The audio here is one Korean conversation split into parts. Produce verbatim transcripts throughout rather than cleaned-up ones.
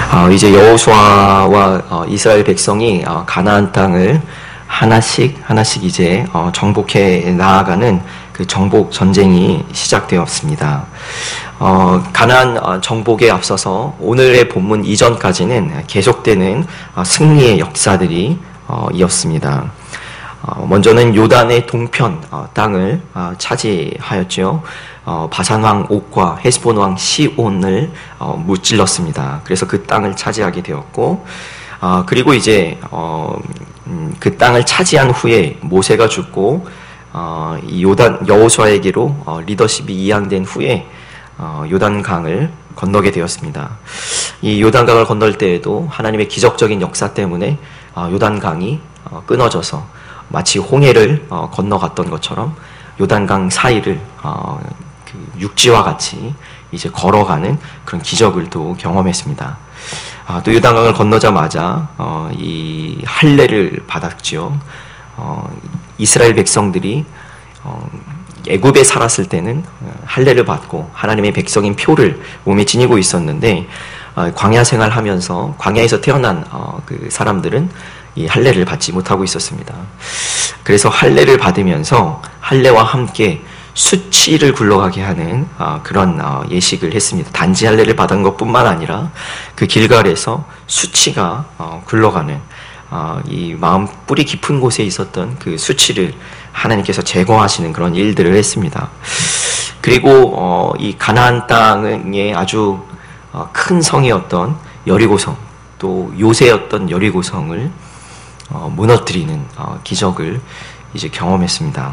어, 이제 여호수아와 어, 이스라엘 백성이 어, 가나안 땅을 하나씩 하나씩 이제 어, 정복해 나아가는 그 정복 전쟁이 시작되었습니다. 어, 가나안 어, 정복에 앞서서 오늘의 본문 이전까지는 계속되는 어, 승리의 역사들이 어, 이었습니다. 어, 먼저는 요단의 동편 어, 땅을 어, 차지하였죠. 어, 바산왕 옥과 헤스본왕 시온을 어, 무찔렀습니다. 그래서 그 땅을 차지하게 되었고, 어, 그리고 이제 어, 음, 그 땅을 차지한 후에 모세가 죽고 어, 이 요단 여호수아에게로 어, 리더십이 이양된 후에 어, 요단강을 건너게 되었습니다. 이 요단강을 건널 때에도 하나님의 기적적인 역사 때문에 어, 요단강이 어, 끊어져서 마치 홍해를 어, 건너갔던 것처럼 요단강 사이를 어, 그 육지와 같이 이제 걸어가는 그런 기적을 또 경험했습니다. 아, 또 요단강을 건너자마자 어, 이 할례를 받았죠. 어, 이스라엘 백성들이 어, 애굽에 살았을 때는 할례를 받고 하나님의 백성인 표를 몸에 지니고 있었는데 어, 광야 생활하면서 광야에서 태어난 어, 그 사람들은 이 할례를 받지 못하고 있었습니다. 그래서 할례를 받으면서 할례와 함께 수치를 굴러가게 하는 어, 그런 어, 예식을 했습니다. 단지 할례를 받은 것뿐만 아니라 그 길갈에서 수치가 어, 굴러가는 어, 이 마음 뿌리 깊은 곳에 있었던 그 수치를 하나님께서 제거하시는 그런 일들을 했습니다. 그리고 어, 이 가나안 땅의 아주 어, 큰 성이었던 여리고성, 또 요새였던 여리고성을 어, 무너뜨리는 어, 기적을 이제 경험했습니다.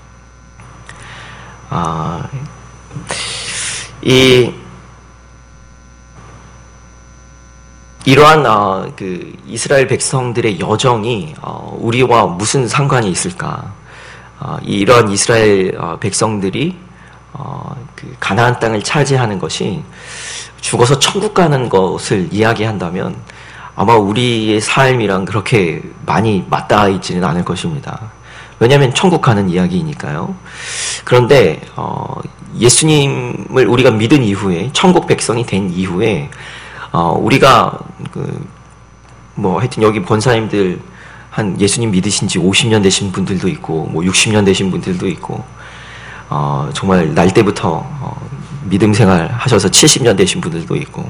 아, 이 이러한 어, 그 이스라엘 백성들의 여정이 어, 우리와 무슨 상관이 있을까? 어, 이러한 이스라엘 어, 백성들이 어, 그 가나안 땅을 차지하는 것이 죽어서 천국 가는 것을 이야기한다면 아마 우리의 삶이랑 그렇게 많이 맞닿아 있지는 않을 것입니다. 왜냐하면 천국 가는 이야기이니까요. 그런데 어, 예수님을 우리가 믿은 이후에 천국 백성이 된 이후에 어, 우리가 그 뭐 하여튼 여기 권사님들 한 예수님 믿으신 지 오십 년 되신 분들도 있고 뭐 육십 년 되신 분들도 있고 어, 정말 날 때부터 어, 믿음 생활 하셔서 칠십 년 되신 분들도 있고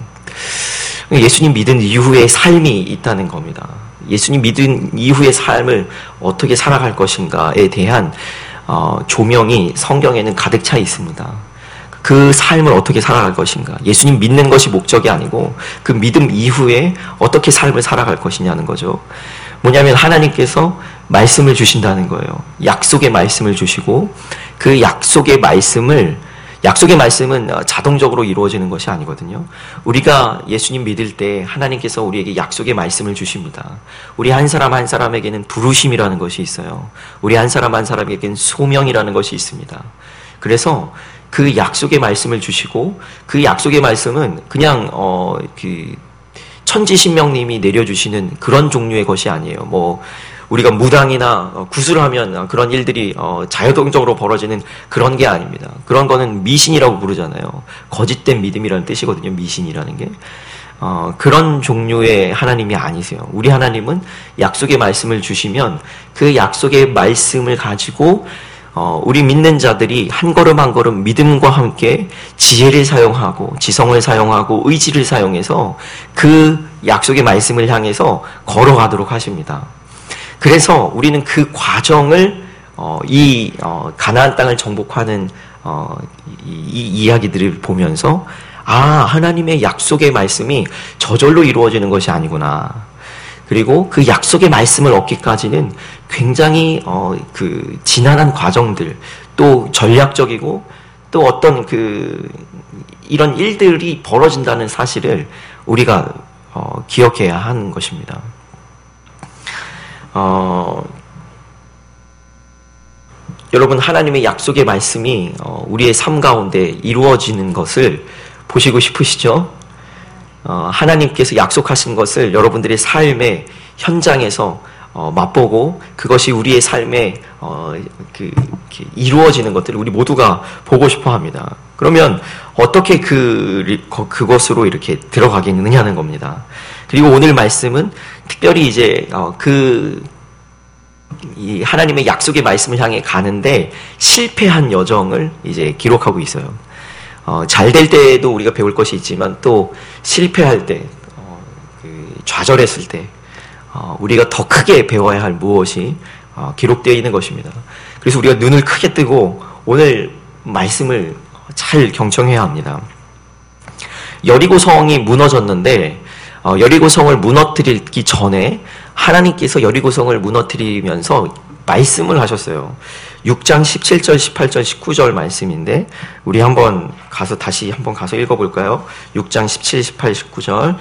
예수님 믿은 이후의 삶이 있다는 겁니다. 예수님 믿은 이후의 삶을 어떻게 살아갈 것인가에 대한 어, 조명이 성경에는 가득 차 있습니다. 그 삶을 어떻게 살아갈 것인가. 예수님 믿는 것이 목적이 아니고 그 믿음 이후에 어떻게 삶을 살아갈 것이냐는 거죠. 뭐냐면 하나님께서 말씀을 주신다는 거예요. 약속의 말씀을 주시고 그 약속의 말씀을 약속의 말씀은 자동적으로 이루어지는 것이 아니거든요. 우리가 예수님 믿을 때 하나님께서 우리에게 약속의 말씀을 주십니다. 우리 한 사람 한 사람에게는 부르심이라는 것이 있어요. 우리 한 사람 한 사람에게는 소명이라는 것이 있습니다. 그래서 그 약속의 말씀을 주시고 그 약속의 말씀은 그냥 어, 그 천지신명님이 내려주시는 그런 종류의 것이 아니에요. 뭐 우리가 무당이나 구슬하면 그런 일들이 자유동적으로 벌어지는 그런 게 아닙니다. 그런 거는 미신이라고 부르잖아요. 거짓된 믿음이라는 뜻이거든요. 미신이라는 게. 어, 그런 종류의 하나님이 아니세요. 우리 하나님은 약속의 말씀을 주시면 그 약속의 말씀을 가지고 어, 우리 믿는 자들이 한 걸음 한 걸음 믿음과 함께 지혜를 사용하고 지성을 사용하고 의지를 사용해서 그 약속의 말씀을 향해서 걸어가도록 하십니다. 그래서 우리는 그 과정을 어, 이 어, 가나안 땅을 정복하는 어, 이, 이 이야기들을 보면서 아, 하나님의 약속의 말씀이 저절로 이루어지는 것이 아니구나. 그리고 그 약속의 말씀을 얻기까지는 굉장히 어, 그 지난한 과정들, 또 전략적이고 또 어떤 그 이런 일들이 벌어진다는 사실을 우리가 어, 기억해야 하는 것입니다. 어, 여러분 하나님의 약속의 말씀이 어, 우리의 삶 가운데 이루어지는 것을 보시고 싶으시죠? 어, 하나님께서 약속하신 것을 여러분들의 삶의 현장에서 어, 맛보고 그것이 우리의 삶에 어, 그, 이루어지는 것들을 우리 모두가 보고 싶어 합니다. 그러면 어떻게 그, 그것으로 이렇게 들어가겠느냐는 겁니다. 그리고 오늘 말씀은 특별히 이제, 어, 그, 이 하나님의 약속의 말씀을 향해 가는데 실패한 여정을 이제 기록하고 있어요. 어, 잘 될 때에도 우리가 배울 것이 있지만 또 실패할 때, 어, 그 좌절했을 때, 어, 우리가 더 크게 배워야 할 무엇이 어, 기록되어 있는 것입니다. 그래서 우리가 눈을 크게 뜨고 오늘 말씀을 잘 경청해야 합니다. 여리고 성이 무너졌는데 어, 여리고 성을 무너뜨리기 전에 하나님께서 여리고 성을 무너뜨리면서 말씀을 하셨어요. 육 장 십칠 절, 십팔 절, 십구 절 말씀인데 우리 한번 가서 다시 한번 가서 읽어볼까요? 육 장 십칠, 십팔, 십구 절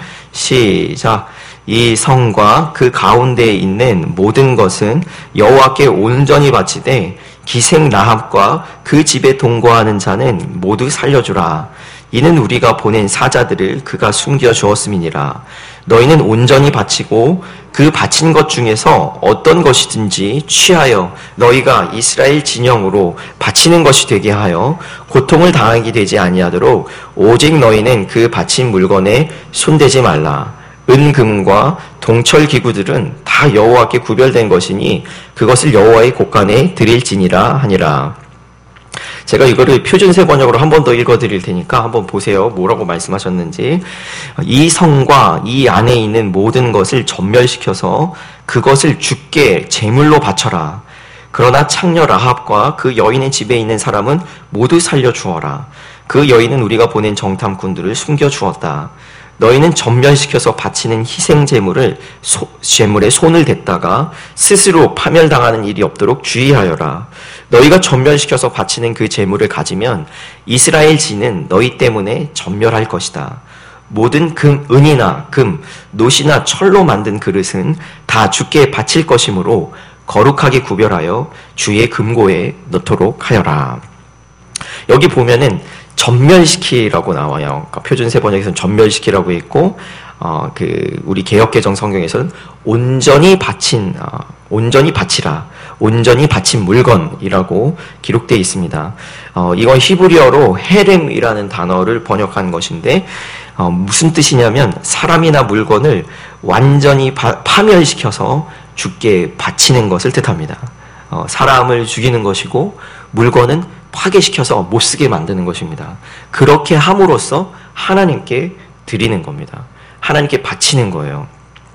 시작. 이 성과 그 가운데에 있는 모든 것은 여호와께 온전히 바치되 기생 라합과 그 집에 동거하는 자는 모두 살려주라. 이는 우리가 보낸 사자들을 그가 숨겨 주었음이니라. 너희는 온전히 바치고 그 바친 것 중에서 어떤 것이든지 취하여 너희가 이스라엘 진영으로 바치는 것이 되게 하여 고통을 당하게 되지 아니하도록 오직 너희는 그 바친 물건에 손대지 말라. 은금과 동철 기구들은 다 여호와께 구별된 것이니 그것을 여호와의 곳간에 드릴지니라 하니라. 제가 이거를 표준세 번역으로 한 번 더 읽어드릴 테니까 한번 보세요. 뭐라고 말씀하셨는지. 이 성과 이 안에 있는 모든 것을 전멸시켜서 그것을 주께 제물로 바쳐라. 그러나 창녀 라합과 그 여인의 집에 있는 사람은 모두 살려주어라. 그 여인은 우리가 보낸 정탐꾼들을 숨겨주었다. 너희는 전멸시켜서 바치는 희생 제물을 소, 제물에 손을 댔다가 스스로 파멸당하는 일이 없도록 주의하여라. 너희가 전멸시켜서 바치는 그 제물을 가지면 이스라엘 지는 너희 때문에 전멸할 것이다. 모든 금, 은이나 금, 노시나 철로 만든 그릇은 다 주께 바칠 것이므로 거룩하게 구별하여 주의 금고에 넣도록 하여라. 여기 보면은 전멸시키라고 나와요. 그러니까 표준세 번역에서는 전멸시키라고 했고, 어, 그, 우리 개역개정 성경에서는 온전히 바친, 어, 온전히 바치라. 온전히 바친 물건이라고 기록되어 있습니다. 어, 이건 히브리어로 헤렘이라는 단어를 번역한 것인데, 어, 무슨 뜻이냐면, 사람이나 물건을 완전히 파, 파멸시켜서 주께 바치는 것을 뜻합니다. 어, 사람을 죽이는 것이고, 물건은 파괴시켜서 못쓰게 만드는 것입니다. 그렇게 함으로써 하나님께 드리는 겁니다. 하나님께 바치는 거예요.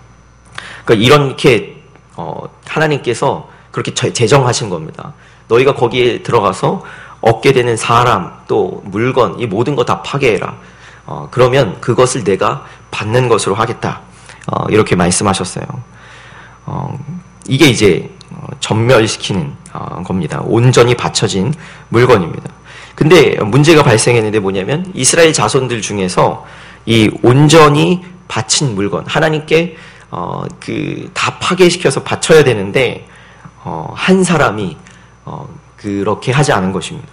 그러니까 이렇게 어, 하나님께서 그렇게 제정하신 겁니다. 너희가 거기에 들어가서 얻게 되는 사람 또 물건 이 모든 거 다 파괴해라. 어, 그러면 그것을 내가 받는 것으로 하겠다. 어, 이렇게 말씀하셨어요. 어, 이게 이제 전멸시키는 겁니다. 온전히 바쳐진 물건입니다. 근데 문제가 발생했는데 뭐냐면 이스라엘 자손들 중에서 이 온전히 바친 물건 하나님께 어, 그 다 파괴시켜서 바쳐야 되는데 어, 한 사람이 어, 그렇게 하지 않은 것입니다.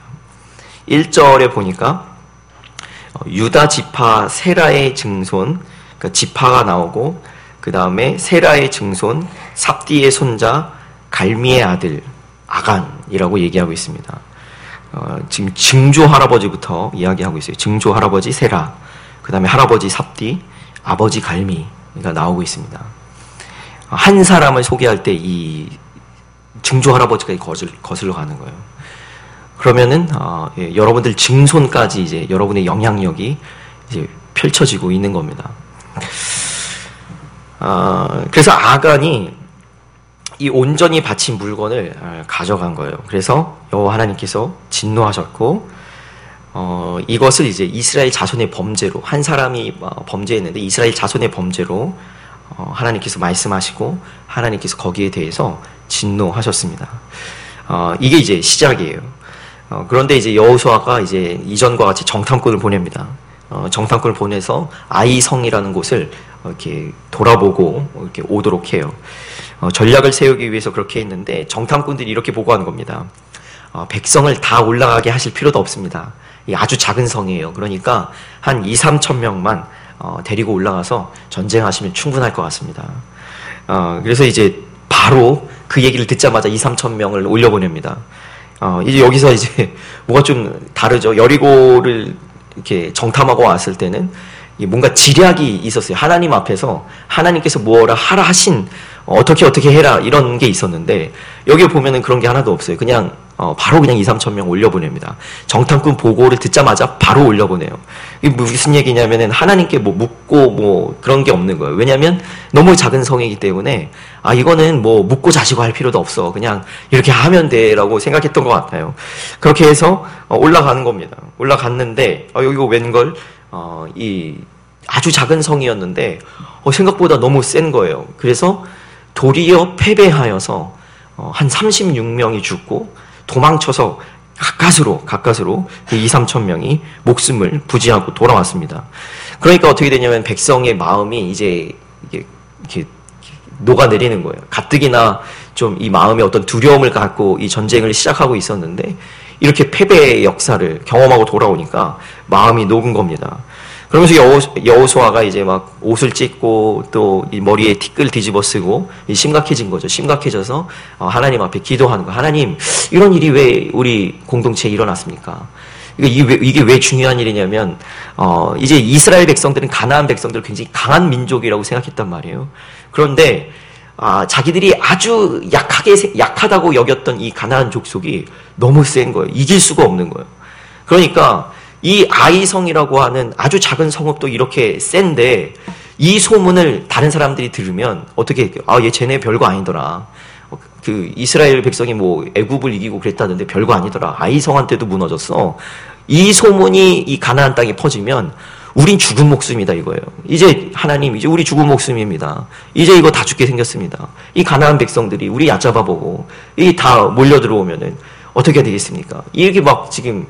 일 절에 보니까 어, 유다 지파 세라의 증손, 그러니까 지파가 나오고 그 다음에 세라의 증손 삽디의 손자 갈미의 아들 아간이라고 얘기하고 있습니다. 어, 지금 증조 할아버지부터 이야기하고 있어요. 증조 할아버지 세라, 그 다음에 할아버지 삽디, 아버지 갈미가 나오고 있습니다. 한 사람을 소개할 때 이 증조 할아버지까지 거슬, 거슬러 가는 거예요. 그러면은 어, 예, 여러분들 증손까지 이제 여러분의 영향력이 이제 펼쳐지고 있는 겁니다. 어, 그래서 아간이 이 온전히 바친 물건을 가져간 거예요. 그래서 여호와 하나님께서 진노하셨고 어, 이것을 이제 이스라엘 자손의 범죄로 한 사람이 범죄했는데 이스라엘 자손의 범죄로 어, 하나님께서 말씀하시고 하나님께서 거기에 대해서 진노하셨습니다. 어, 이게 이제 시작이에요. 어, 그런데 이제 여호수아가 이제 이전과 같이 정탐꾼을 보냅니다. 어, 정탐꾼을 보내서 아이성이라는 곳을 이렇게 돌아보고 이렇게 오도록 해요. 어, 전략을 세우기 위해서 그렇게 했는데 정탐꾼들이 이렇게 보고하는 겁니다. 어, 백성을 다 올라가게 하실 필요도 없습니다. 이 아주 작은 성이에요. 그러니까 한 이, 삼천 명만 어, 데리고 올라가서 전쟁하시면 충분할 것 같습니다. 어, 그래서 이제 바로 그 얘기를 듣자마자 이, 삼천 명을 올려보냅니다. 어, 이제 여기서 이제 뭐가 좀 다르죠. 여리고를 이렇게 정탐하고 왔을 때는 뭔가 지략이 있었어요. 하나님 앞에서 하나님께서 뭐라 하라 하신 어, 어떻게 어떻게 해라 이런 게 있었는데 여기 보면은 그런 게 하나도 없어요. 그냥 어, 바로 그냥 이삼천 명 올려보냅니다. 정탐꾼 보고를 듣자마자 바로 올려보내요. 이게 무슨 얘기냐면은 하나님께 뭐 묻고 뭐 그런 게 없는 거예요. 왜냐하면 너무 작은 성이기 때문에 아 이거는 뭐 묻고 자시고 할 필요도 없어. 그냥 이렇게 하면 돼라고 생각했던 것 같아요. 그렇게 해서 어, 올라가는 겁니다. 올라갔는데 어, 여기 웬걸 어, 이 아주 작은 성이었는데 어, 생각보다 너무 센 거예요. 그래서 도리어 패배하여서 어, 한 삼십육 명이 죽고 도망쳐서 가까스로 가까스로 이삼천 명이 목숨을 부지하고 돌아왔습니다. 그러니까 어떻게 되냐면 백성의 마음이 이제 이게 이렇게 녹아내리는 거예요. 가뜩이나 좀 이 마음에 어떤 두려움을 갖고 이 전쟁을 시작하고 있었는데 이렇게 패배의 역사를 경험하고 돌아오니까 마음이 녹은 겁니다. 그러면서 여호, 여호수아가 이제 막 옷을 찢고 또 이 머리에 티끌 뒤집어 쓰고 심각해진 거죠. 심각해져서 하나님 앞에 기도하는 거. 하나님, 이런 일이 왜 우리 공동체에 일어났습니까? 이게, 이게 왜 중요한 일이냐면 어, 이제 이스라엘 백성들은 가나안 백성들을 굉장히 강한 민족이라고 생각했단 말이에요. 그런데 아, 자기들이 아주 약하게 약하다고 여겼던 이 가나안 족속이 너무 센 거예요. 이길 수가 없는 거예요. 그러니까 이 아이성이라고 하는 아주 작은 성읍도 이렇게 센데 이 소문을 다른 사람들이 들으면 어떻게 아, 얘 쟤네 별거 아니더라. 그 이스라엘 백성이 뭐 애굽을 이기고 그랬다는데 별거 아니더라. 아이성한테도 무너졌어. 이 소문이 이 가나안 땅에 퍼지면 우린 죽은 목숨이다 이거예요. 이제 하나님 이제 우리 죽은 목숨입니다. 이제 이거 다 죽게 생겼습니다. 이 가나안 백성들이 우리 얕잡아 보고 이 다 몰려 들어오면은 어떻게 되겠습니까? 이렇게 막 지금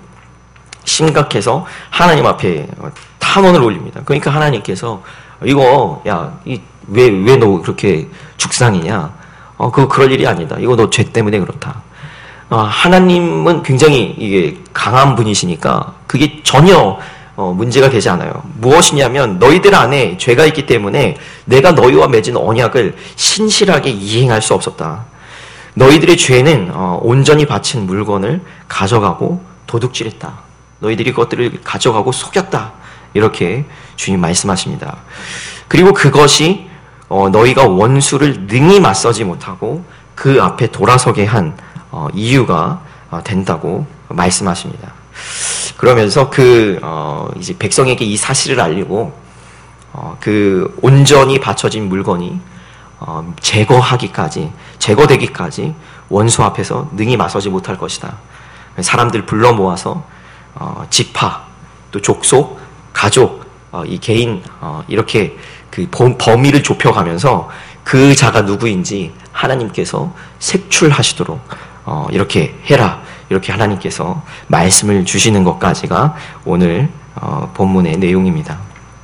심각해서 하나님 앞에 탄원을 올립니다. 그러니까 하나님께서 이거 야, 왜 왜 너 그렇게 죽상이냐? 어, 그거 그럴 일이 아니다. 이거 너 죄 때문에 그렇다. 어, 하나님은 굉장히 이게 강한 분이시니까 그게 전혀 어, 문제가 되지 않아요. 무엇이냐면 너희들 안에 죄가 있기 때문에 내가 너희와 맺은 언약을 신실하게 이행할 수 없었다. 너희들의 죄는 어, 온전히 바친 물건을 가져가고 도둑질했다. 너희들이 그것들을 가져가고 속였다. 이렇게 주님 말씀하십니다. 그리고 그것이 어, 너희가 원수를 능히 맞서지 못하고 그 앞에 돌아서게 한 어, 이유가 어, 된다고 말씀하십니다. 그러면서 그 어, 이제 백성에게 이 사실을 알리고 어, 그 온전히 바쳐진 물건이 어, 제거하기까지 제거되기까지 원수 앞에서 능히 맞서지 못할 것이다. 사람들 불러 모아서 어, 지파 또 족속 가족 어, 이 개인 어, 이렇게 그 범위를 좁혀가면서 그 자가 누구인지 하나님께서 색출하시도록 어, 이렇게 해라. 이렇게 하나님께서 말씀을 주시는 것까지가 오늘 어, 본문의 내용입니다.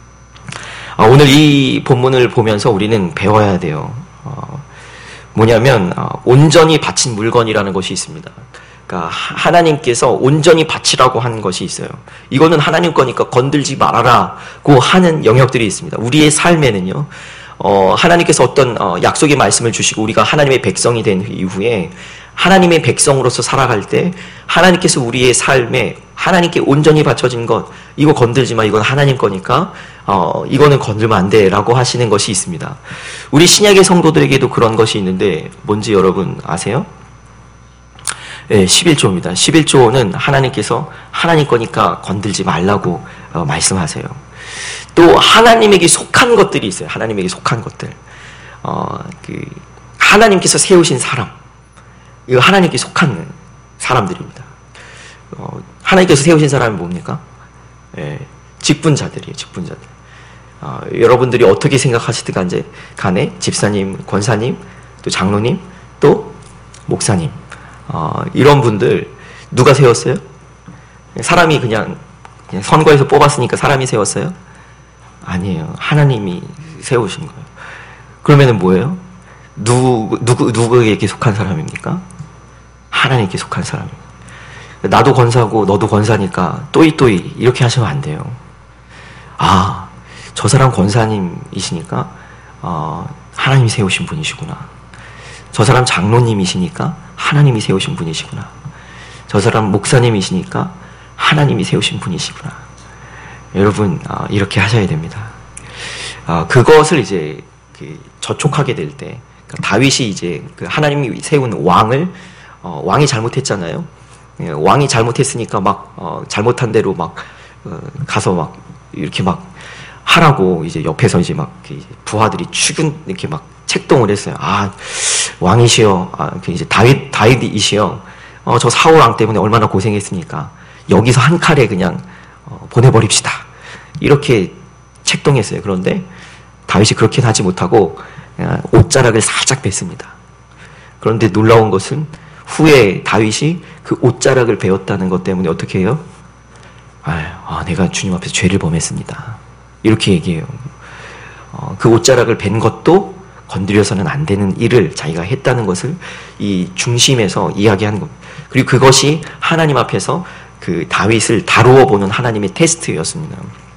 어, 오늘 이 본문을 보면서 우리는 배워야 돼요. 어, 뭐냐면 어, 온전히 바친 물건이라는 것이 있습니다. 그러니까 하나님께서 온전히 바치라고 하는 것이 있어요. 이거는 하나님 거니까 건들지 말아라고 하는 영역들이 있습니다. 우리의 삶에는요. 어, 하나님께서 어떤 어, 약속의 말씀을 주시고 우리가 하나님의 백성이 된 이후에 하나님의 백성으로서 살아갈 때 하나님께서 우리의 삶에 하나님께 온전히 바쳐진 것 이거 건들지 마. 이건 하나님 거니까 어, 이거는 건들면 안 돼라고 하시는 것이 있습니다. 우리 신약의 성도들에게도 그런 것이 있는데 뭔지 여러분 아세요? 네, 십일조입니다. 십일조는 하나님께서 하나님 거니까 건들지 말라고 어, 말씀하세요. 또 하나님에게 속한 것들이 있어요. 하나님에게 속한 것들. 어, 그 하나님께서 세우신 사람. 이거 하나님께 속한 사람들입니다. 어, 하나님께서 세우신 사람이 뭡니까? 예, 직분자들이에요. 직분자들. 어, 여러분들이 어떻게 생각하시든 간에 집사님, 권사님, 또 장로님, 또 목사님. 어, 이런 분들 누가 세웠어요? 사람이 그냥, 그냥 선거에서 뽑았으니까 사람이 세웠어요? 아니에요. 하나님이 세우신 거예요. 그러면은 뭐예요? 누구, 누구, 누구에게 속한 사람입니까? 하나님께 속한 사람입니다. 나도 권사고 너도 권사니까 또이또이 이렇게 하시면 안 돼요. 아, 저 사람 권사님이시니까 어, 하나님이 세우신 분이시구나. 저 사람 장로님이시니까 하나님이 세우신 분이시구나. 저 사람 목사님이시니까 하나님이 세우신 분이시구나. 여러분, 어, 이렇게 하셔야 됩니다. 어, 그것을 이제 그 저촉하게 될 때, 그러니까 다윗이 이제 그 하나님이 세운 왕을, 어, 왕이 잘못했잖아요. 예, 왕이 잘못했으니까 막, 어, 잘못한 대로 막, 어, 가서 막, 이렇게 막 하라고 이제 옆에서 이제 막 부하들이 추근, 이렇게 막 책동을 했어요. 아, 왕이시여, 아, 이제 다윗, 다윗이시여, 어, 저 사울 왕 때문에 얼마나 고생했습니까? 여기서 한 칼에 그냥, 어, 보내버립시다. 이렇게 책동했어요. 그런데 다윗이 그렇게 하지 못하고 옷자락을 살짝 뺐습니다. 그런데 놀라운 것은 후에 다윗이 그 옷자락을 베었다는 것 때문에 어떻게 해요? 아, 내가 주님 앞에서 죄를 범했습니다. 이렇게 얘기해요. 어, 그 옷자락을 벤 것도 건드려서는 안 되는 일을 자기가 했다는 것을 이 중심에서 이야기하는 겁니다. 그리고 그것이 하나님 앞에서 그 다윗을 다루어 보는 하나님의 테스트였습니다.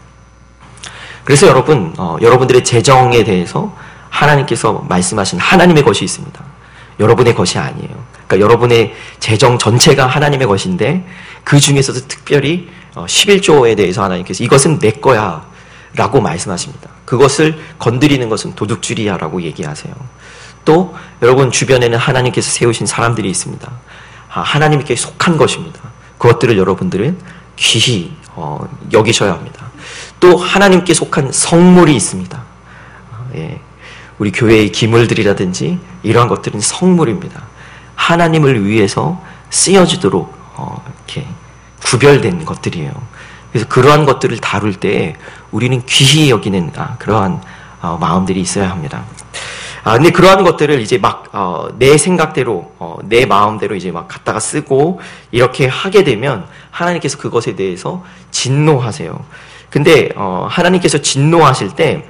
그래서 여러분, 어, 여러분들의 재정에 대해서 하나님께서 말씀하신 하나님의 것이 있습니다. 여러분의 것이 아니에요. 그러니까 여러분의 재정 전체가 하나님의 것인데 그 중에서도 특별히 어, 십일조에 대해서 하나님께서 이것은 내 거야 라고 말씀하십니다. 그것을 건드리는 것은 도둑질이야 라고 얘기하세요. 또 여러분 주변에는 하나님께서 세우신 사람들이 있습니다. 아, 하나님께 속한 것입니다. 그것들을 여러분들은 귀히 어, 여기셔야 합니다. 또 하나님께 속한 성물이 있습니다. 예, 우리 교회의 기물들이라든지 이러한 것들은 성물입니다. 하나님을 위해서 쓰여지도록 어, 이렇게 구별된 것들이에요. 그래서 그러한 것들을 다룰 때 우리는 귀히 여기는 아, 그러한 어, 마음들이 있어야 합니다. 아, 근데 그러한 것들을 이제 막, 어, 내 생각대로, 어, 내 마음대로 이제 막 갖다가 쓰고, 이렇게 하게 되면, 하나님께서 그것에 대해서 진노하세요. 근데, 어, 하나님께서 진노하실 때,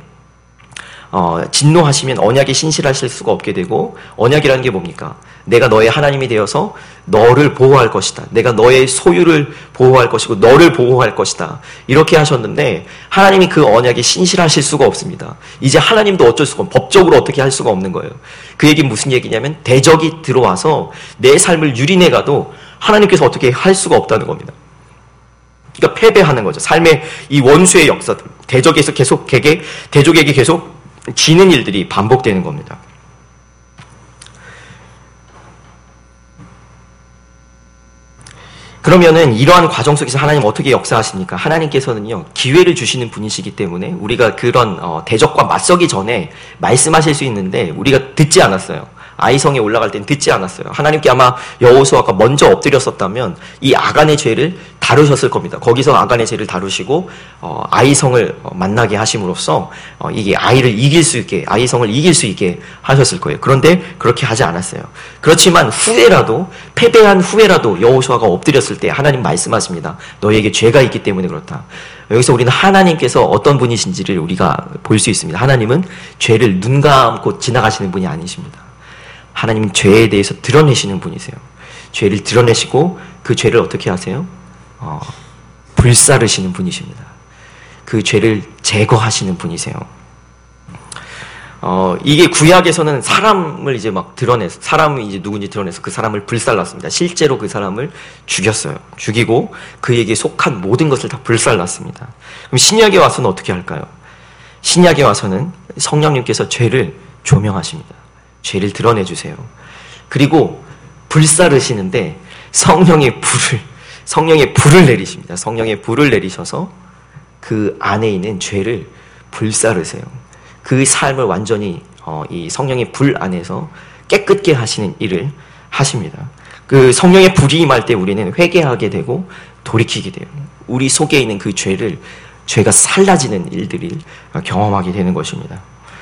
어, 진노하시면 언약에 신실하실 수가 없게 되고, 언약이라는 게 뭡니까? 내가 너의 하나님이 되어서 너를 보호할 것이다. 내가 너의 소유를 보호할 것이고 너를 보호할 것이다. 이렇게 하셨는데 하나님이 그 언약에 신실하실 수가 없습니다. 이제 하나님도 어쩔 수가 없고 법적으로 어떻게 할 수가 없는 거예요. 그 얘기는 무슨 얘기냐면 대적이 들어와서 내 삶을 유린해가도 하나님께서 어떻게 할 수가 없다는 겁니다. 그러니까 패배하는 거죠. 삶의 이 원수의 역사들, 대적에서 계속 개개, 대적에게 계속 지는 일들이 반복되는 겁니다. 그러면은 이러한 과정 속에서 하나님 어떻게 역사하십니까? 하나님께서는요 기회를 주시는 분이시기 때문에 우리가 그런 어, 대적과 맞서기 전에 말씀하실 수 있는데 우리가 듣지 않았어요. 아이성에 올라갈 땐 듣지 않았어요. 하나님께 아마 여호수아가 먼저 엎드렸었다면 이 아간의 죄를 다루셨을 겁니다. 거기서 아간의 죄를 다루시고 어, 아이성을 만나게 하심으로써 어, 이게 아이를 이길 수 있게 아이성을 이길 수 있게 하셨을 거예요. 그런데 그렇게 하지 않았어요. 그렇지만 후에라도 패배한 후에라도 여호수아가 엎드렸을 때 하나님 말씀하십니다. 너에게 죄가 있기 때문에 그렇다. 여기서 우리는 하나님께서 어떤 분이신지를 우리가 볼 수 있습니다. 하나님은 죄를 눈 감고 지나가시는 분이 아니십니다. 하나님은 죄에 대해서 드러내시는 분이세요. 죄를 드러내시고 그 죄를 어떻게 하세요? 어, 불사르시는 분이십니다. 그 죄를 제거하시는 분이세요. 어, 이게 구약에서는 사람을 이제 막 드러내서, 사람이 이제 누군지 드러내서 그 사람을 불살랐습니다. 실제로 그 사람을 죽였어요. 죽이고 그에게 속한 모든 것을 다 불살랐습니다. 그럼 신약에 와서는 어떻게 할까요? 신약에 와서는 성령님께서 죄를 조명하십니다. 죄를 드러내주세요. 그리고 불사르시는데 성령의 불을, 성령의 불을 내리십니다. 성령의 불을 내리셔서 그 안에 있는 죄를 불사르세요. 그 삶을 완전히 어, 이 성령의 불 안에서 깨끗게 하시는 일을 하십니다. 그 성령의 불이 임할 때 우리는 회개하게 되고 돌이키게 돼요. 우리 속에 있는 그 죄를, 죄가 살라지는 일들을 경험하게 되는 것입니다.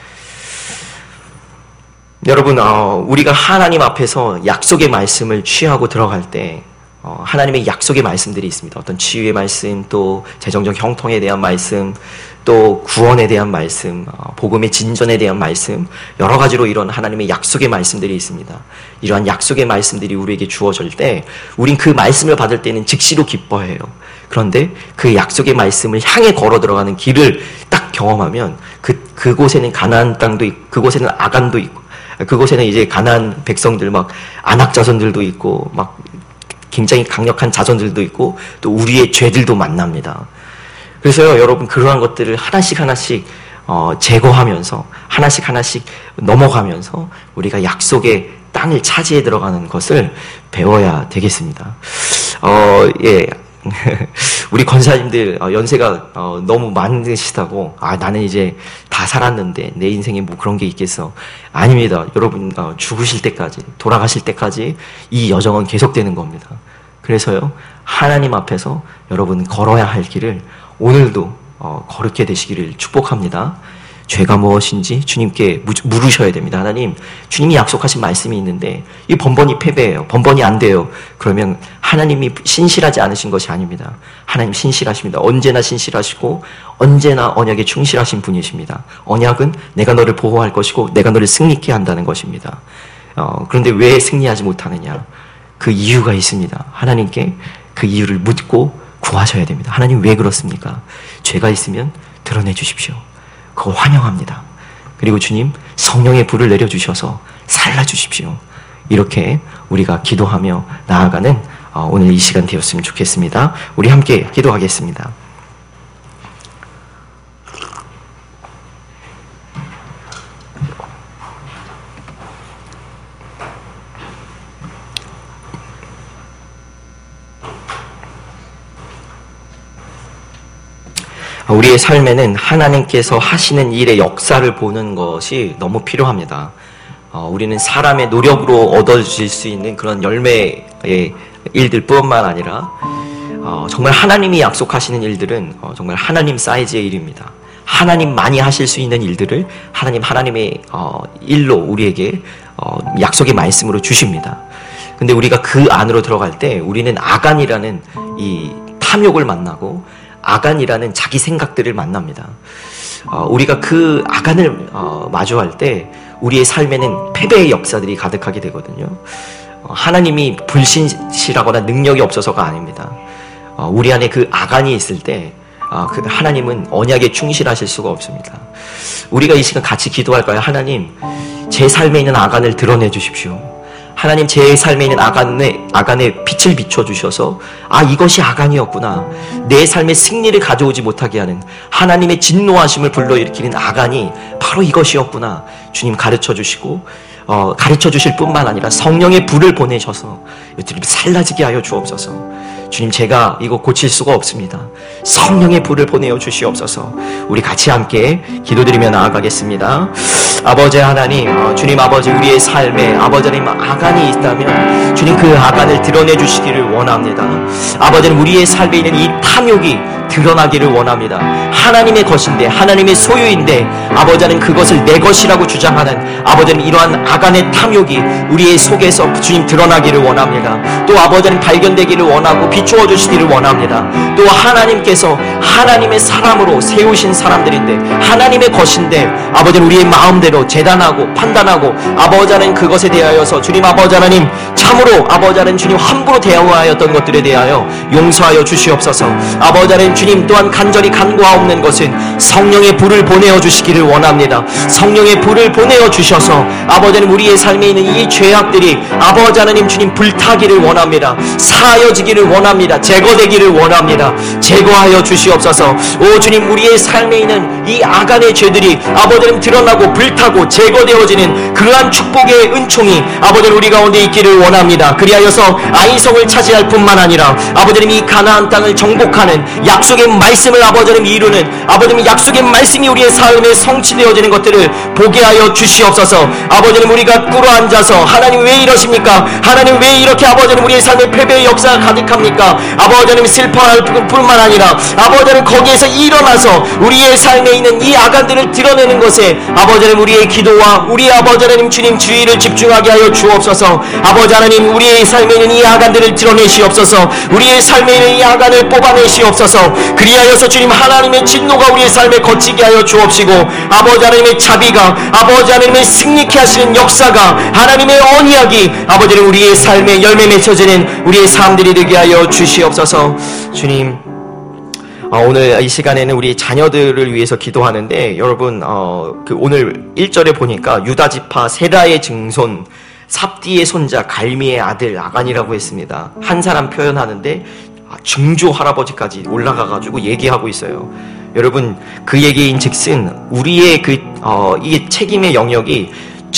여러분, 어, 우리가 하나님 앞에서 약속의 말씀을 취하고 들어갈 때 어, 하나님의 약속의 말씀들이 있습니다. 어떤 치유의 말씀, 또 재정적 형통에 대한 말씀, 또 구원에 대한 말씀, 어, 복음의 진전에 대한 말씀, 여러 가지로 이런 하나님의 약속의 말씀들이 있습니다. 이러한 약속의 말씀들이 우리에게 주어질 때 우린 그 말씀을 받을 때는 즉시로 기뻐해요. 그런데 그 약속의 말씀을 향해 걸어 들어가는 길을 딱 경험하면 그, 그곳에는 가나안 땅도 있고 그곳에는 아간도 있고 그곳에는 이제 가나안 백성들 막 안악 자손들도 있고 막 굉장히 강력한 자존들도 있고 또 우리의 죄들도 만납니다. 그래서요, 여러분 그러한 것들을 하나씩 하나씩 어, 제거하면서 하나씩 하나씩 넘어가면서 우리가 약속의 땅을 차지해 들어가는 것을 배워야 되겠습니다. 어, 예. 우리 권사님들 연세가 너무 많으시다고 아 나는 이제 다 살았는데 내 인생에 뭐 그런 게 있겠어. 아닙니다. 여러분 죽으실 때까지, 돌아가실 때까지 이 여정은 계속되는 겁니다. 그래서요, 하나님 앞에서 여러분 걸어야 할 길을 오늘도 거룩게 되시기를 축복합니다. 죄가 무엇인지 주님께 물으셔야 됩니다. 하나님, 주님이 약속하신 말씀이 있는데 이 번번이 패배해요. 번번이 안 돼요. 그러면 하나님이 신실하지 않으신 것이 아닙니다. 하나님 신실하십니다. 언제나 신실하시고 언제나 언약에 충실하신 분이십니다. 언약은 내가 너를 보호할 것이고 내가 너를 승리케 한다는 것입니다. 어, 그런데 왜 승리하지 못하느냐? 그 이유가 있습니다. 하나님께 그 이유를 묻고 구하셔야 됩니다. 하나님 왜 그렇습니까? 죄가 있으면 드러내 주십시오. 그거 환영합니다. 그리고 주님, 성령의 불을 내려주셔서 살라주십시오. 이렇게 우리가 기도하며 나아가는 오늘 이 시간 되었으면 좋겠습니다. 우리 함께 기도하겠습니다. 우리의 삶에는 하나님께서 하시는 일의 역사를 보는 것이 너무 필요합니다. 어, 우리는 사람의 노력으로 얻어질 수 있는 그런 열매의 일들 뿐만 아니라 어, 정말 하나님이 약속하시는 일들은 어, 정말 하나님 사이즈의 일입니다. 하나님만이 하실 수 있는 일들을 하나님 하나님의 어, 일로 우리에게 어, 약속의 말씀으로 주십니다. 근데 우리가 그 안으로 들어갈 때 우리는 아간이라는 이 탐욕을 만나고 아간이라는 자기 생각들을 만납니다. 어, 우리가 그 아간을 어, 마주할 때 우리의 삶에는 패배의 역사들이 가득하게 되거든요. 어, 하나님이 불신실하거나 능력이 없어서가 아닙니다. 어, 우리 안에 그 아간이 있을 때 어, 그 하나님은 언약에 충실하실 수가 없습니다. 우리가 이 시간 같이 기도할까요? 하나님, 제 삶에 있는 아간을 드러내 주십시오. 하나님, 제 삶에 있는 아간의, 아간의 빛을 비춰주셔서 아, 이것이 아간이었구나. 내 삶의 승리를 가져오지 못하게 하는 하나님의 진노하심을 불러일으키는 아간이 바로 이것이었구나. 주님 가르쳐 주시고 어, 가르쳐 주실 뿐만 아니라 성령의 불을 보내셔서 이들을 살라지게 하여 주옵소서. 주님, 제가 이거 고칠 수가 없습니다. 성령의 불을 보내어 주시옵소서. 우리 같이 함께 기도드리며 나아가겠습니다. 아버지 하나님, 어, 주님 아버지, 우리의 삶에 아버지 하나님 아간이 있다면 주님 그 아간을 드러내 주시기를 원합니다. 아버지는 우리의 삶에 있는 이 탐욕이 드러나기를 원합니다. 하나님의 것인데, 하나님의 소유인데 아버지는 그것을 내 것이라고 주장하는 아버지는 이러한 아간의 탐욕이 우리의 속에서 주님 드러나기를 원합니다. 또 아버지는 발견되기를 원하고 비추어 주시기를 원합니다. 또 하나님께서 하나님의 사람으로 세우신 사람들인데 하나님의 것인데 아버지는 우리의 마음대로 재단하고 판단하고 아버지 하나님 그것에 대하여서 주님 아버지 하나님 참으로 아버지 하나님 주님 함부로 대하였던 것들에 대하여 용서하여 주시옵소서. 아버지 하나님 주님 또한 간절히 간구하옵는 것은 성령의 불을 보내어 주시기를 원합니다. 성령의 불을 보내어 주셔서 아버지 하나님 우리의 삶에 있는 이 죄악들이 아버지 하나님 주님 불타기를 원합니다. 사하여지기를 원합니다. 제거되기를 원합니다. 제거하여 주시옵소서. 오 주님, 우리의 삶에 있는 이 아간의 죄들이 아버지 하나님 드러나고 불타고 제거되어지는 그러한 축복의 은총이 아버지 하나님 우리 가운데 있기를 원합니다. 그리하여서 아이성을 차지할 뿐만 아니라 아버지 하나님 이 가나안 땅을 정복하는 약속의 말씀을 아버지 하나님 이루는 아버지 하나님 약속의 말씀이 우리의 삶에 성취되어지는 것들을 보게 하여 주시옵소서. 아버지 하나님 우리가 꿇어앉아서 하나님 왜 이러십니까? 하나님 왜 이렇게 아버지 하나님 우리의 삶에 패배의 역사가 가득합니까? 아버지 하나님 슬퍼할 뿐만 아니라 아버지 하나님 거기에서 일어나서 우리의 삶에 있는 이 아간들을 드러내는 것에 아버지 하나님 우리의 기도와 우리 아버지 하나님 주님 주의를 집중하게 하여 주옵소서. 아버지 하나님 우리의 삶에 있는 이 아간들을 드러내시옵소서. 우리의 삶에 있는 이 아간을 뽑아내시옵소서. 그리하여서 주님 하나님의 진노가 우리의 삶에 거치게 하여 주옵시고 아버지 하나님의 자비가 아버지 하나님의 승리케 하시는 역사가 하나님의 언약이 아버지 하나님 우리의 삶에 열매 맺혀지는 우리의 삶들이 되게 하여 주시옵소서. 주님, 어, 오늘 이 시간에는 우리 자녀들을 위해서 기도하는데 여러분 어, 그 오늘 일 절에 보니까 유다지파 세라의 증손 삽디의 손자 갈미의 아들 아간이라고 했습니다. 한 사람 표현하는데 증조 할아버지까지 올라가가지고 얘기하고 있어요. 여러분, 그 얘기인 즉슨 우리의 그 어, 이게 책임의 영역이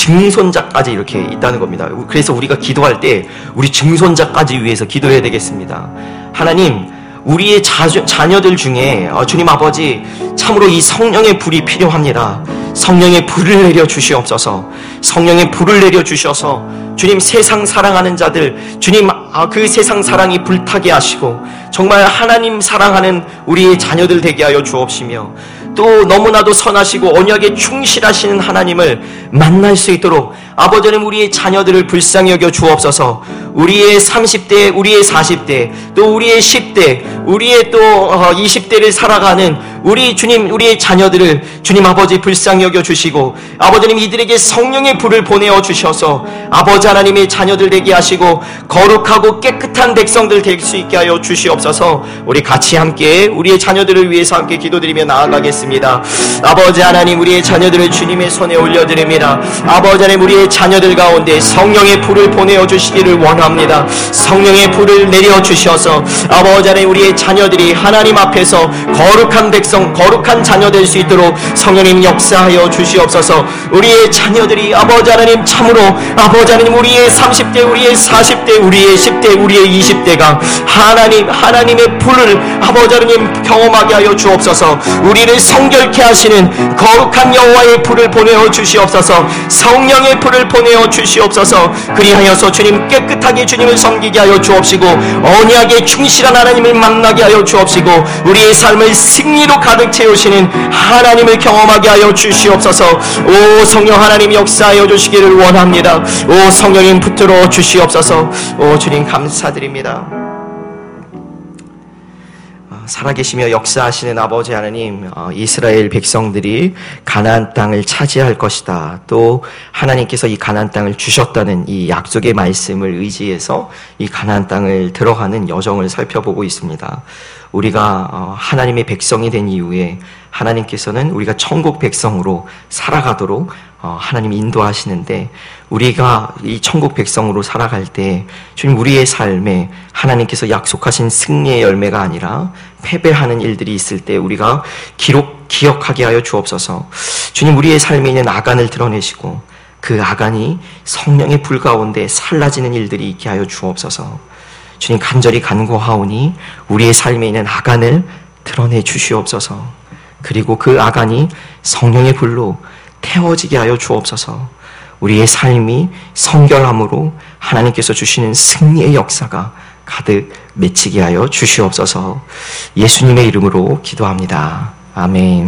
증손자까지 이렇게 있다는 겁니다. 그래서 우리가 기도할 때 우리 증손자까지 위해서 기도해야 되겠습니다. 하나님, 우리의 자, 자녀들 중에 어, 주님 아버지 참으로 이 성령의 불이 필요합니다. 성령의 불을 내려 주시옵소서. 성령의 불을 내려 주셔서 주님, 세상 사랑하는 자들, 주님, 아, 그 세상 사랑이 불타게 하시고 정말 하나님 사랑하는 우리의 자녀들 되게 하여 주옵시며, 또 너무나도 선하시고 언약에 충실하시는 하나님을 만날 수 있도록 아버지 하나님, 우리의 자녀들을 불쌍히 여겨 주옵소서. 우리의 삼십 대, 우리의 사십 대, 또 우리의 십 대, 우리의 또 이십 대를 살아가는 우리 주님, 우리의 자녀들을 주님 아버지 불쌍히 여겨 주시고, 아버지 하나님, 이들에게 성령의 불을 보내어 주셔서 아버지 하나님의 자녀들 되게 하시고 거룩하고 깨끗한 백성들 될 수 있게 하여 주시옵소서. 우리 같이 함께 우리의 자녀들을 위해서 함께 기도드리며 나아가겠습니다. 아버지 하나님, 우리의 자녀들을 주님의 손에 올려드립니다. 아버지 하나님, 우리의 자녀들 가운데 성령의 불을 보내어 주시기를 원합니다. 성령의 불을 내려 주셔서 아버지 하나님, 우리의 자녀들이 하나님 앞에서 거룩한 백성, 거룩한 자녀 될 수 있도록 성령님 역사하여 주시옵소서. 우리의 자녀들이 아버지 하나님, 참으로 아버지 하나님, 우리의 삼십 대, 우리의 사십 대, 우리의 십 대, 우리의 이십 대가 하나님, 하나님의 불을 아버지 하나님 경험하게 하여 주옵소서. 우리를 성결케 하시는 거룩한 여호와의 불을 보내어 주시옵소서. 성령의 불을 보내어 주시옵소서. 그리하여서 주님, 깨끗하게 주님을 섬기게 하여 주옵시고 언약에 충실한 하나님을 만나게 하여 주옵시고 우리의 삶을 승리로 가득 채우시는 하나님을 경험하게 하여 주시옵소서. 오 성령 하나님, 역사하여 주시기를 원합니다. 오 성령님, 붙들어 주시옵소서. 오 주님, 감사드립니다. 살아계시며 역사하시는 아버지 하나님, 이스라엘 백성들이 가나안 땅을 차지할 것이다, 또 하나님께서 이 가나안 땅을 주셨다는 이 약속의 말씀을 의지해서 이 가나안 땅을 들어가는 여정을 살펴보고 있습니다. 우리가 하나님의 백성이 된 이후에 하나님께서는 우리가 천국 백성으로 살아가도록 하나님이 인도하시는데, 우리가 이 천국 백성으로 살아갈 때 주님, 우리의 삶에 하나님께서 약속하신 승리의 열매가 아니라 패배하는 일들이 있을 때 우리가 기록, 기억하게 하여 주옵소서. 주님, 우리의 삶에 있는 아간을 드러내시고 그 아간이 성령의 불 가운데 살라지는 일들이 있게 하여 주옵소서. 주님, 간절히 간구하오니 우리의 삶에 있는 아간을 드러내 주시옵소서. 그리고 그 아간이 성령의 불로 태워지게 하여 주옵소서. 우리의 삶이 성결함으로 하나님께서 주시는 승리의 역사가 가득 맺히게 하여 주시옵소서. 예수님의 이름으로 기도합니다. 아멘.